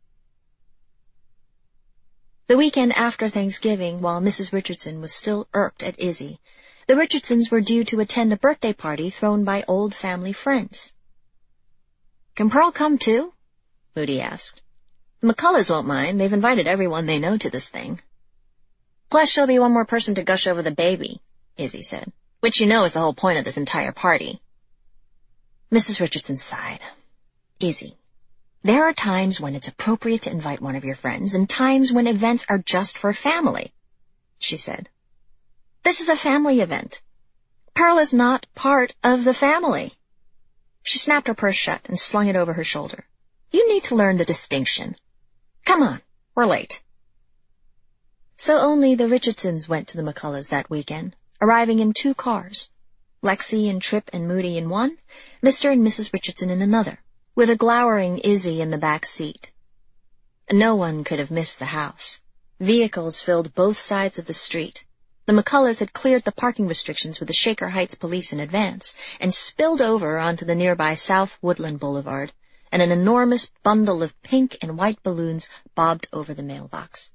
The weekend after Thanksgiving, while Missus Richardson was still irked at Izzy, the Richardsons were due to attend a birthday party thrown by old family friends. "Can Pearl come too?" Moody asked. "The McCullough won't mind. They've invited everyone they know to this thing." "Plus she'll be one more person to gush over the baby," Izzy said, "which you know is the whole point of this entire party." Missus Richardson sighed. "Izzy, there are times when it's appropriate to invite one of your friends and times when events are just for family," she said. "This is a family event. Pearl is not part of the family." She snapped her purse shut and slung it over her shoulder. "You need to learn the distinction. Come on, we're late." So only the Richardsons went to the McCulloughs that weekend, arriving in two cars, Lexi and Tripp and Moody in one, Mister and Missus Richardson in another, with a glowering Izzy in the back seat. No one could have missed the house. Vehicles filled both sides of the street. The McCulloughs had cleared the parking restrictions with the Shaker Heights police in advance and spilled over onto the nearby South Woodland Boulevard, and an enormous bundle of pink and white balloons bobbed over the mailbox.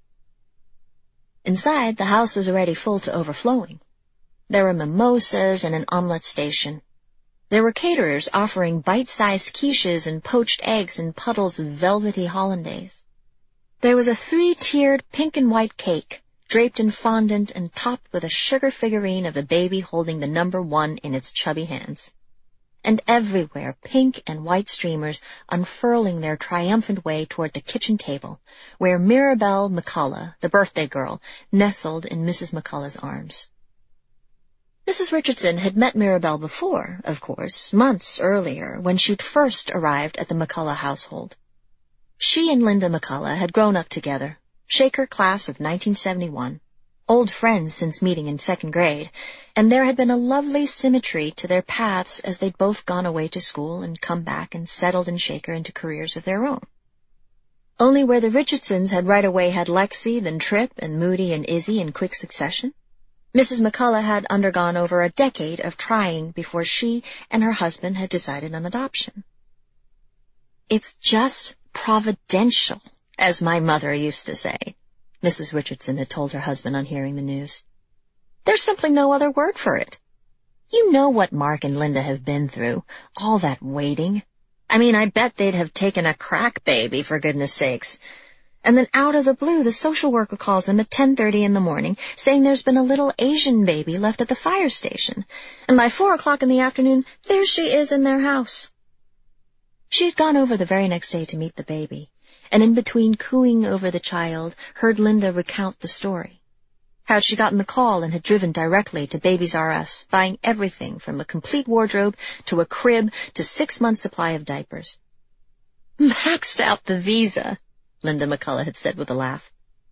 Inside, the house was already full to overflowing. There were mimosas and an omelet station. There were caterers offering bite-sized quiches and poached eggs in puddles of velvety hollandaise. There was a three-tiered pink and white cake, draped in fondant and topped with a sugar figurine of a baby holding the number one in its chubby hands. And everywhere pink and white streamers unfurling their triumphant way toward the kitchen table, where Mirabelle McCullough, the birthday girl, nestled in Missus McCullough's arms. Missus Richardson had met Mirabelle before, of course, months earlier, when she'd first arrived at the McCullough household. She and Linda McCullough had grown up together, Shaker class of nineteen seventy-one, old friends since meeting in second grade, and there had been a lovely symmetry to their paths as they'd both gone away to school and come back and settled in Shaker into careers of their own. Only where the Richardsons had right away had Lexi, then Tripp, and Moody and Izzy in quick succession, Missus McCullough had undergone over a decade of trying before she and her husband had decided on adoption. "It's just providential, as my mother used to say," Missus Richardson had told her husband on hearing the news. "There's simply no other word for it. You know what Mark and Linda have been through, all that waiting. I mean, I bet they'd have taken a crack baby, for goodness sakes. And then out of the blue, the social worker calls them at ten thirty in the morning, saying there's been a little Asian baby left at the fire station. And by four o'clock in the afternoon, there she is in their house." She had gone over the very next day to meet the baby, and in between cooing over the child, heard Linda recount the story. How she'd gotten the call and had driven directly to Babies R Us, buying everything from a complete wardrobe to a crib to six months' supply of diapers. "Maxed out the visa," Linda McCullough had said with a laugh.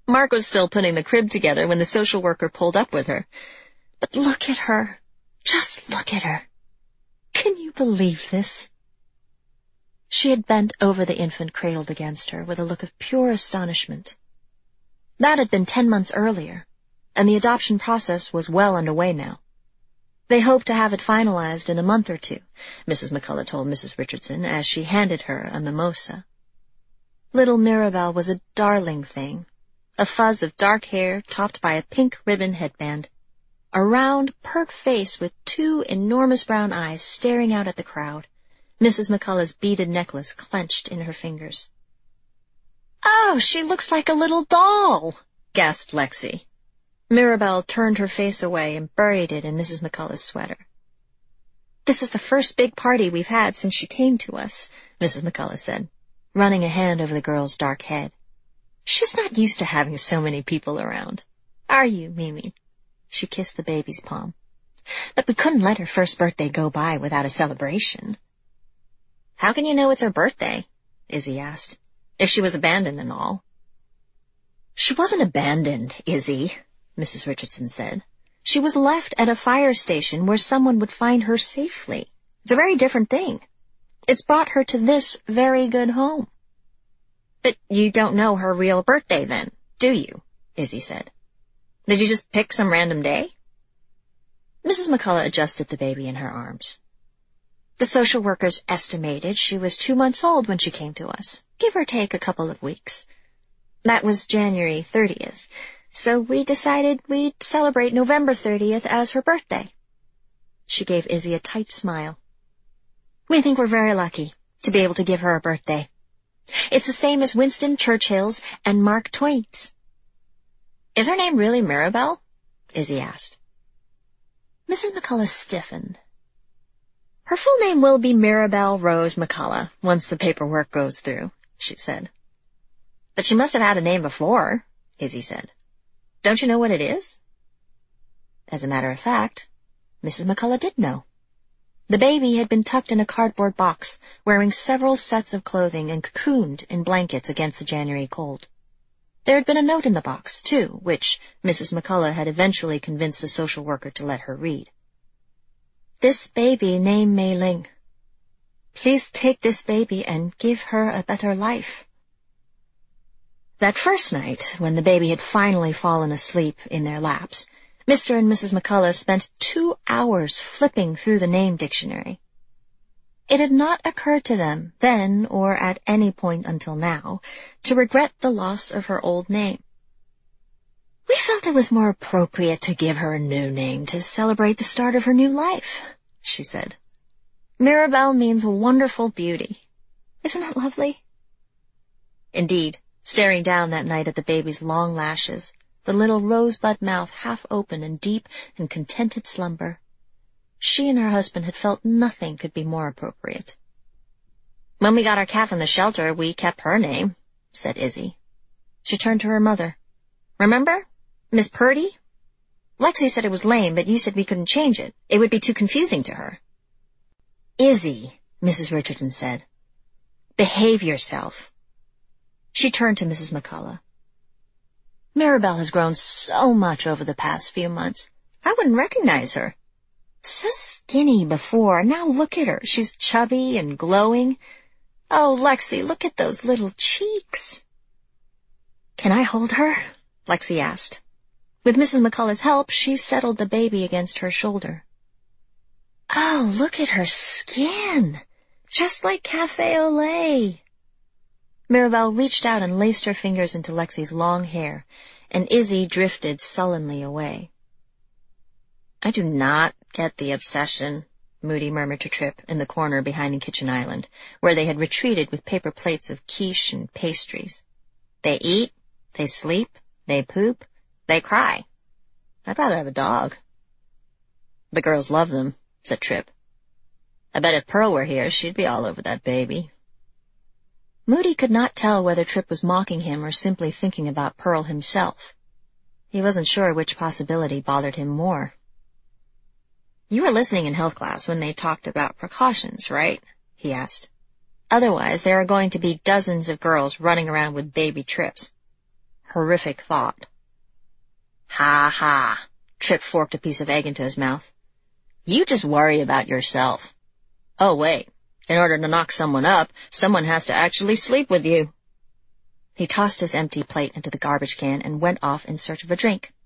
Mark was still putting the crib together when the social worker pulled up with her. But look at her. Just look at her. Can you believe this? She had bent over the infant cradled against her with a look of pure astonishment. That had been ten months earlier, and the adoption process was well underway now. They hoped to have it finalized in a month or two, Missus McCullough told Missus Richardson as she handed her a mimosa. Little Mirabelle was a darling thing, a fuzz of dark hair topped by a pink ribbon headband, a round, pert face with two enormous brown eyes staring out at the crowd, Missus McCullough's beaded necklace clenched in her fingers. "Oh, she looks like a little doll," gasped Lexi. Mirabelle turned her face away and buried it in Missus McCullough's sweater. "This is the first big party we've had since she came to us," Missus McCullough said, running a hand over the girl's dark head. "She's not used to having so many people around. Are you, Mimi?" She kissed the baby's palm. "But we couldn't let her first birthday go by without a celebration." "How can you know it's her birthday?" Izzy asked, "if she was abandoned and all." "She wasn't abandoned, Izzy," Missus Richardson said. "She was left at a fire station where someone would find her safely. It's a very different thing. It's brought her to this very good home." "But you don't know her real birthday then, do you?" Izzy said. "Did you just pick some random day?" Missus McCullough adjusted the baby in her arms. "The social workers estimated she was two months old when she came to us, give or take a couple of weeks. That was January thirtieth, so we decided we'd celebrate November thirtieth as her birthday." She gave Izzy a tight smile. "We think we're very lucky to be able to give her a birthday. It's the same as Winston Churchill's and Mark Twain's." "Is her name really Mirabelle?" Izzy asked. Missus McCullough stiffened. "Her full name will be Mirabelle Rose McCullough once the paperwork goes through," she said. "But she must have had a name before," Izzy said. "Don't you know what it is?" As a matter of fact, Missus McCullough did know. The baby had been tucked in a cardboard box, wearing several sets of clothing and cocooned in blankets against the January cold. There had been a note in the box, too, which Missus McCullough had eventually convinced the social worker to let her read. "This baby name Mei Ling. Please take this baby and give her a better life." That first night, when the baby had finally fallen asleep in their laps, Mister and Missus McCullough spent two hours flipping through the name dictionary. It had not occurred to them, then or at any point until now, to regret the loss of her old name. "We felt it was more appropriate to give her a new name to celebrate the start of her new life," she said. "Mirabelle means wonderful beauty. Isn't that lovely?" Indeed, staring down that night at the baby's long lashes, the little rosebud mouth half open in deep and contented slumber, she and her husband had felt nothing could be more appropriate. "When we got our cat from the shelter, we kept her name," said Izzy. She turned to her mother. "Remember? Miss Purdy? Lexi said it was lame, but you said we couldn't change it. It would be too confusing to her." "Izzy," Missus Richardson said, "behave yourself." She turned to Missus McCullough. "Mirabelle has grown so much over the past few months. I wouldn't recognize her. So skinny before. Now look at her. She's chubby and glowing. Oh, Lexi, look at those little cheeks." "Can I hold her?" Lexi asked. With Missus McCullough's help, she settled the baby against her shoulder. "Oh, look at her skin. Just like Cafe au lait." Mirabelle reached out and laced her fingers into Lexi's long hair, and Izzy drifted sullenly away. "I do not get the obsession," Moody murmured to Trip in the corner behind the kitchen island, where they had retreated with paper plates of quiche and pastries. "They eat, they sleep, they poop, they cry. I'd rather have a dog." "The girls love them," said Trip. "I bet if Pearl were here, she'd be all over that baby." Moody could not tell whether Trip was mocking him or simply thinking about Pearl himself. He wasn't sure which possibility bothered him more. "You were listening in health class when they talked about precautions, right?" he asked. "Otherwise, there are going to be dozens of girls running around with baby Trips. horrific thought. Ha ha, Trip forked a piece of egg into his mouth. You just worry about yourself. Oh, wait, in order to knock someone up, someone has to actually sleep with you. He tossed his empty plate into the garbage can and went off in search of a drink.